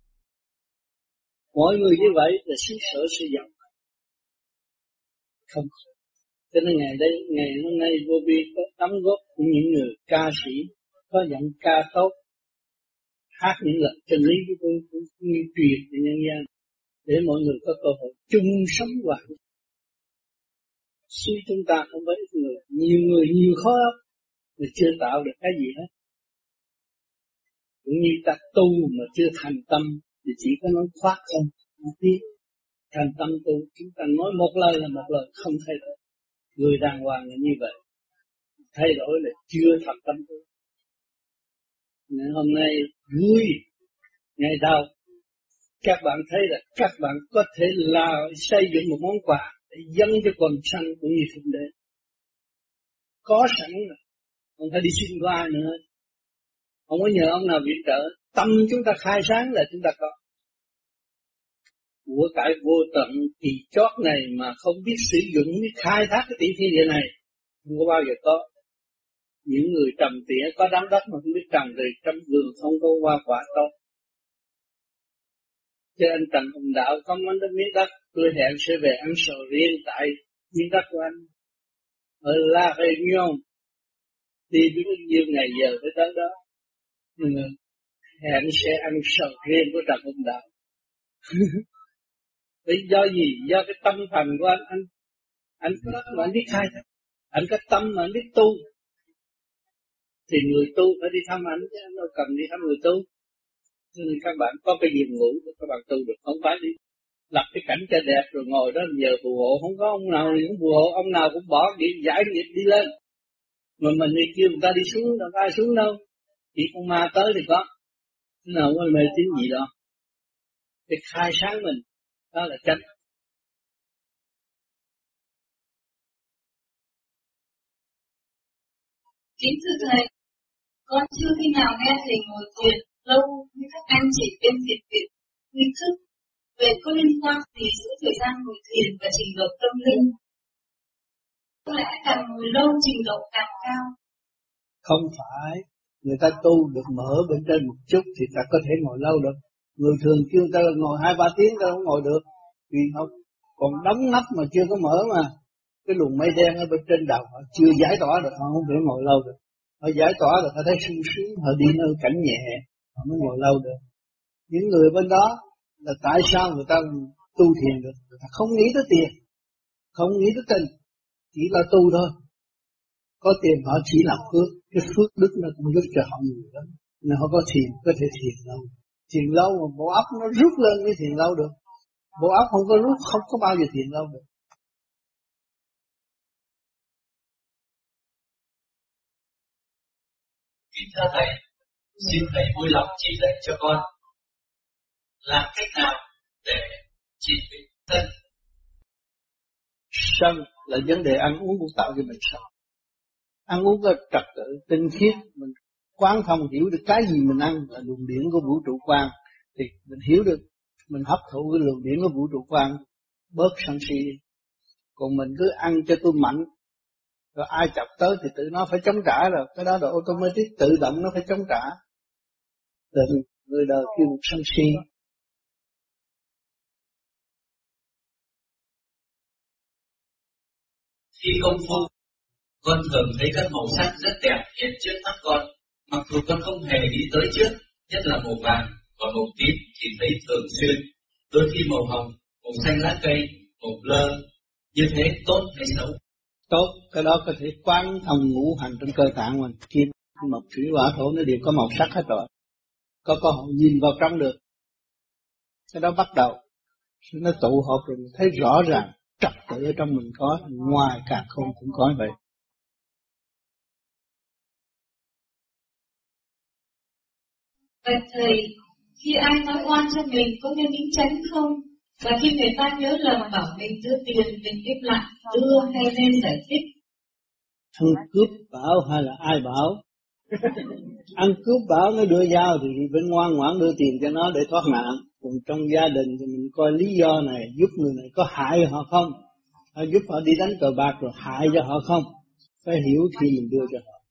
Mọi người như vậy là xứ sở sẽ giàu. Không. Cho nên ngày hôm nay vô vi có đóng góp của những người ca sĩ có giọng ca tốt, hát những lời chân lý của tôi cũng như truyền cho nhân gian để mọi người có cơ hội chung sống hòa. Suy chúng ta không phải người nhiều khối óc mà chưa tạo được cái gì hết. Cũng như ta tu mà chưa thành tâm thì chỉ có nói khoác không, không biết. Thành tâm tu chúng ta nói một lời là một lời không thay đổi. Người đàng hoàng là như vậy. Thay đổi là chưa thật tâm tu. Nên hôm nay vui ngày đầu các bạn thấy là các bạn có thể là xây dựng một món quà để dâng cho quần sanh cũng như Thượng Đế. Có sẵn rồi, không phải đi xin qua ai nữa. Không có nhờ ông nào viện trợ. Tâm chúng ta khai sáng là chúng ta có. Của cải vô tận kỳ chót này mà không biết sử dụng, biết khai thác cái tỷ thiên địa này, không có bao giờ có. Những người trầm tỉa có đám đất mà không biết trồng thì trong vườn không có hoa quả tốt. Cho anh Trần Hồng Đạo có món đất miếng đất, tôi hẹn sẽ về ăn sầu riêng tại miếng đất của anh. Ở La Réunion, đi biết bao nhiêu ngày giờ tới tới đó. Hẹn sẽ ăn sầu riêng của Trần Hồng Đạo. Vì do gì? Do cái tâm thành của anh có mà anh biết khai thác, anh có tâm mà anh biết tu, thì người tu phải đi thăm anh chứ anh đâu cần đi thăm người tu. Cho nên các bạn có cái giường ngủ để các bạn tu được, không phải đi lập cái cảnh cho đẹp rồi ngồi đó nhờ phù hộ, không có ông nào cũng phù hộ, ông nào cũng bỏ nghiệp giải nghiệp đi lên, mà mình đi kêu người ta đi xuống, đâu có ai xuống đâu, chỉ con ma tới thì có, thế nào có mê tín gì đó, cái khai sáng mình đó là chân. Kính thưa thầy, con chưa khi nào nghe thầy ngồi thiền lâu như các anh chỉ bên thiền viện nghi thức. Về có liên quan gì giữa thời gian ngồi thiền và trình độ tâm linh? Có lẽ càng ngồi lâu trình độ càng cao. Không phải, người ta tu được mở bên trên một chút thì ta có thể ngồi lâu được. Người thường kêu người ta ngồi 2-3 tiếng ta không ngồi được, vì không còn đóng nắp mà chưa có mở mà. Cái luồng mây đen ở bên trên đầu họ chưa giải tỏa được, họ không thể ngồi lâu được. Họ giải tỏa được, họ thấy sung sướng, họ đi nơi cảnh nhẹ, họ mới ngồi lâu được. Những người bên đó là tại sao người ta tu thiền được? Người ta không nghĩ tới tiền, không nghĩ tới tình, chỉ là tu thôi. Có tiền họ chỉ làm phước, cái phước đức nó cũng giúp cho họ nhiều lắm. Nên họ có thiền, có thể thiền lâu. Thiền lâu mà bộ óc nó rút lên mới thiền lâu được. Bộ óc không có rút, không có bao giờ thiền lâu được. Kính thưa thầy, xin thầy vui lòng chỉ dạy cho con làm cách nào để trị bệnh sân. Sân là vấn đề ăn uống cũng tạo cho mình sân. Ăn uống có trật tự, tinh khiết, mình quán thông hiểu được cái gì mình ăn là luồng điển của vũ trụ quang, thì mình hiểu được, mình hấp thụ cái luồng điển của vũ trụ quang, bớt sân si. Còn mình cứ ăn cho tôi mạnh, rồi ai chọc tới thì tự nó phải chống trả rồi, cái đó là automatic, tự động nó phải chống trả. Rồi người đời kêu một sân si. Khi công phu, con thường thấy các màu sắc rất đẹp hiện trước mắt con, mặc dù con không hề đi tới trước, nhất là màu vàng và màu tím thì thấy thường xuyên, đôi khi màu hồng, màu xanh lá cây, màu blơ, như thế tốt hay xấu? Tốt, cái đó có thể quán thông ngũ hành trong cơ tạng mình, kim, mộc, thủy, hỏa, thổ nó đều có màu sắc hết rồi. Có hội nhìn vào trong được. Cái đó bắt đầu, nó tụ hợp rồi thấy rõ ràng, trật tự ở trong mình có, ngoài càng không cũng có vậy. Vậy thầy, khi ai nói oan cho mình có nên đính chánh không? Và khi người ta nhớ lầm bảo mình đưa tiền, mình im lặng đưa hay nên giải thích? Thằng cướp bảo hay là ai bảo? Ăn cướp bảo nó đưa dao thì phải ngoan ngoãn đưa tiền cho nó để thoát nạn. Còn trong gia đình thì mình coi lý do này giúp người này có hại họ không? giúp họ đi đánh cờ bạc rồi hại cho họ không? Phải hiểu khi mình đưa cho họ.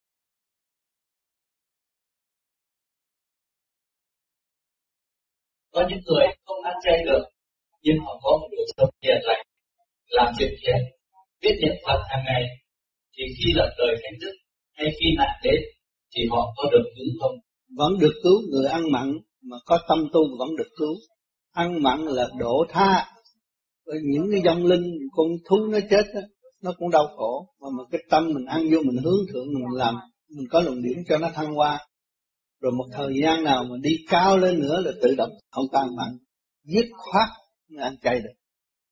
Có những người không ăn chay được, nhưng họ có một đời sống hiền lành, làm việc thiện, biết niệm Phật hàng ngày, thì khi lật đời thánh đức hay khi nạn đến thì họ có được cứu không? Vẫn được cứu. Người ăn mặn mà có tâm tu vẫn được cứu. Ăn mặn là độ tha. Những cái vong linh, con thú nó chết đó, nó cũng đau khổ, mà cái tâm mình ăn vô mình hướng thượng, mình làm, mình có luồng điển cho nó thăng hoa. Rồi một thời gian nào mà đi cao lên nữa là tự động không có ăn mặn, dứt khoát mới ăn chay được.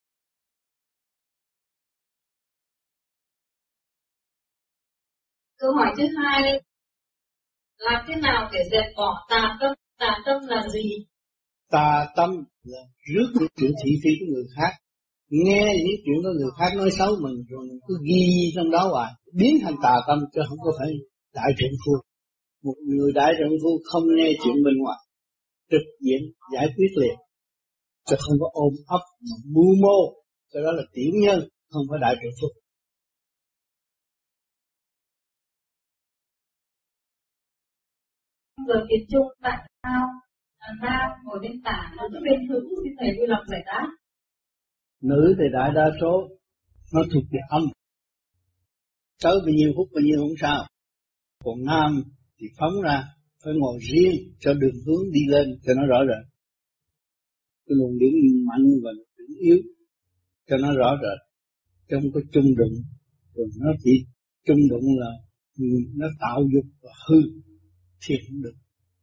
Câu hỏi thứ hai, làm thế nào để dẹp bỏ tà tâm? Tà tâm là gì? Tà tâm là rước những chuyện thị phi của người khác, nghe những chuyện của người khác nói xấu mình, rồi mình cứ ghi trong đó hoài, biến thành tà tâm, chứ không có phải đại trượng phu. Một người đại trượng phu không nghe chuyện bên ngoài, trực diện giải quyết liền, chứ không có ôm ấp mưu mô, cái đó là tiểu nhân, không phải đại trượng phu. Giờ tiếng Trung tại sao nam ngồi bên tả, nữ bên nữ, xin thầy vui lòng giải đáp. Nữ thì đại đa số nó thuộc về âm, tới bao nhiêu phút bao nhiêu không sao. Còn nam thì phóng ra, phải ngồi riêng cho đường hướng đi lên cho nó rõ rệt. Cái luồng điển mạnh và điển yếu cho nó rõ rệt, chứ không có chung đụng. Rồi nó chỉ chung đụng là nó tạo dục và hư, thiệt không được.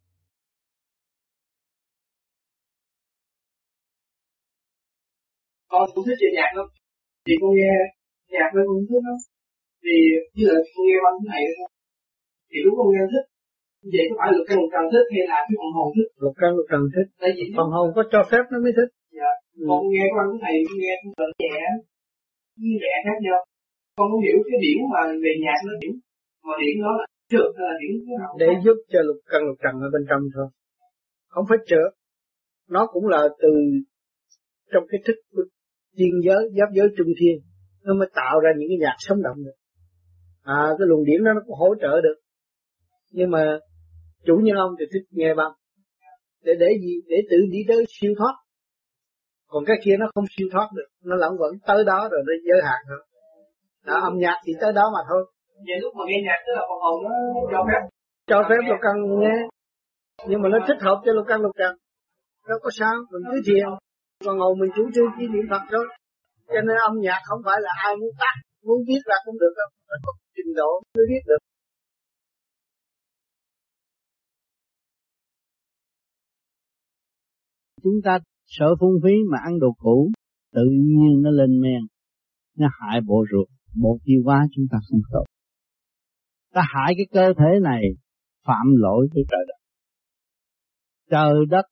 Con cũng thích chơi nhạc lắm, thì con nghe nhạc nó cũng thích lắm. Vì như là con nghe băng thế này thôi, thì lúc con nghe thích, vậy có phải lục căn lục trần thích hay là cái phần hồn thích? Lục căn lục trần thích, tại vì phần hồn có cho phép nó mới thích. Dạ, con nghe cái băng thế này, con nghe con tự nhẹ, nhẹ khác nhau. Con không hiểu cái điểm mà về nhạc nó điểm, mà điểm đó là trượt hay là điểm thế nào? Để giúp cho lục căn lục trần ở bên trong thôi, không phải trượt. Nó cũng là từ trong cái thức của thiên giới, giáp giới trung thiên, nó mới tạo ra những cái nhạc sống động được. Cái luồng điển đó nó cũng hỗ trợ được. Nhưng mà chủ nhân ông thì thích nghe băng. Để gì? Để tự đi tới siêu thoát. Còn cái kia nó không siêu thoát được, nó lẫn vẫn tới đó rồi nó giới hạn thôi. Âm nhạc thì tới đó mà thôi. Vậy lúc mà nghe nhạc tức là phần hồn nó cho phép lục căn nghe, nhưng mà nó thích hợp cho lục căn lục trần. Đâu có sao, mình cứ thiền, còn ngồi mình chủ trương chỉ niệm Phật thôi. Cho nên âm nhạc không phải là ai muốn tắt, muốn viết ra cũng được đâu, phải có trình độ mới viết được. Chúng ta sợ phung phí mà ăn đồ cũ, tự nhiên nó lên men, nó hại bộ ruột, bộ tiêu hóa chúng ta không tốt. Ta hại cái cơ thể này, phạm lỗi với trời đất. Trời đất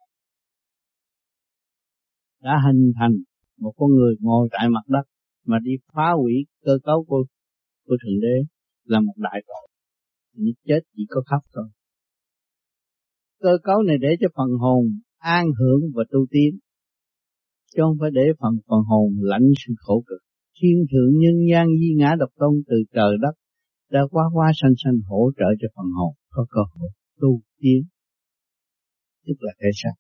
đã hình thành một con người ngồi tại mặt đất mà đi phá hủy cơ cấu của Thượng Đế là một đại tội. Những chết chỉ có khóc thôi. Cơ cấu này để cho phần hồn an hưởng và tu tiến, chứ không phải để phần hồn lãnh sự khổ cực. Thiên thượng nhân gian di ngã độc tôn từ trời đất đã quá sanh hỗ trợ cho phần hồn có cơ hội tu tiến, tức là thể xác.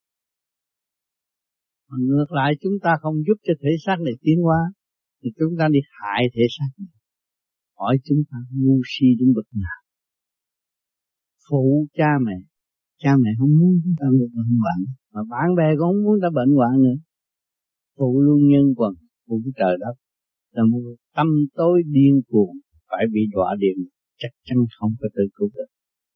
Mà ngược lại chúng ta không giúp cho thể xác này tiến hóa, thì chúng ta đi hại thể xác này. Hỏi chúng ta ngu si đến bậc nào? Phụ cha mẹ không muốn chúng ta bệnh hoạn, mà bạn bè cũng không muốn ta bệnh hoạn nữa. Phụ luôn nhân quần, phụ trời đất, là một tâm tối điên cuồng, phải bị đọa địa ngục, chắc chắn không có tự cứu được.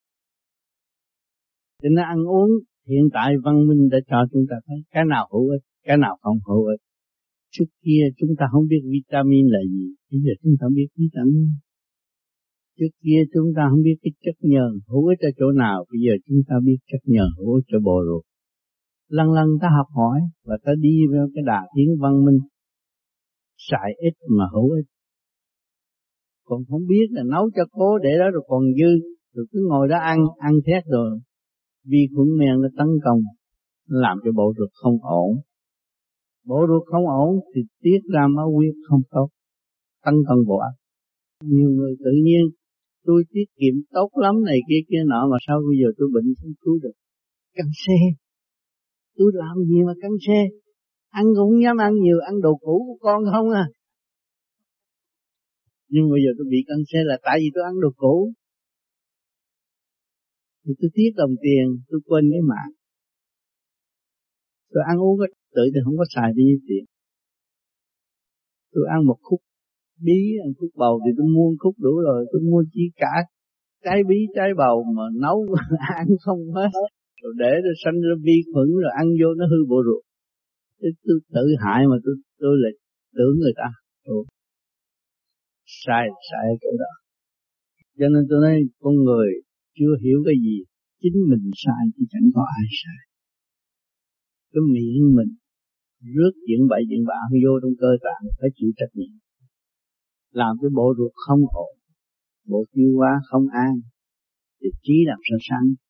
Cho nên ăn uống hiện tại văn minh đã cho chúng ta thấy cái nào hữu ích, cái nào không hữu ích. Trước kia chúng ta không biết vitamin là gì, bây giờ chúng ta biết vitamin. Trước kia chúng ta không biết cái chất nhờn hữu ích ở chỗ nào, bây giờ chúng ta biết chất nhờn hữu ích cho bộ ruột. Lần ta học hỏi và ta đi vào cái đà tiến văn minh, xài ít mà hữu ích. Còn không biết là nấu cho cố để đó rồi còn dư, rồi cứ ngồi đó ăn thét rồi. Vi khuẩn men nó tấn công, làm cho bộ ruột không ổn. Bộ ruột không ổn thì tiết ra máu huyết không tốt, tấn công bộ óc. Nhiều người tự nhiên tôi tiết kiệm tốt lắm này kia nọ mà sao bây giờ tôi bệnh không cứu được. Căng xe, tôi làm gì mà căng xe? Ăn cũng dám ăn nhiều, ăn đồ cũ của con không à. Nhưng bây giờ tôi bị căng xe là tại vì tôi ăn đồ cũ. Thì tôi tiếc đồng tiền, tôi quên cái mạng. Tôi ăn uống cái tự thì không có xài bao nhiêu tiền. Tôi ăn một khúc bí, ăn khúc bầu thì tôi mua khúc đủ rồi. Tôi mua chỉ cả trái bí, trái bầu mà nấu ăn không hết. Rồi để rồi sanh ra vi khuẩn rồi ăn vô nó hư bộ ruột. Tôi tự hại mà tôi lại tưởng người ta. Sai chỗ đó. Cho nên tôi nói con người chưa hiểu cái gì, chính mình sai chứ chẳng có ai sai. Cái miệng mình rước chuyện bậy chuyện bạ vô trong cơ tạng phải chịu trách nhiệm. Làm cái bộ ruột không ổn, bộ tiêu hóa không an, thì trí làm sao sáng.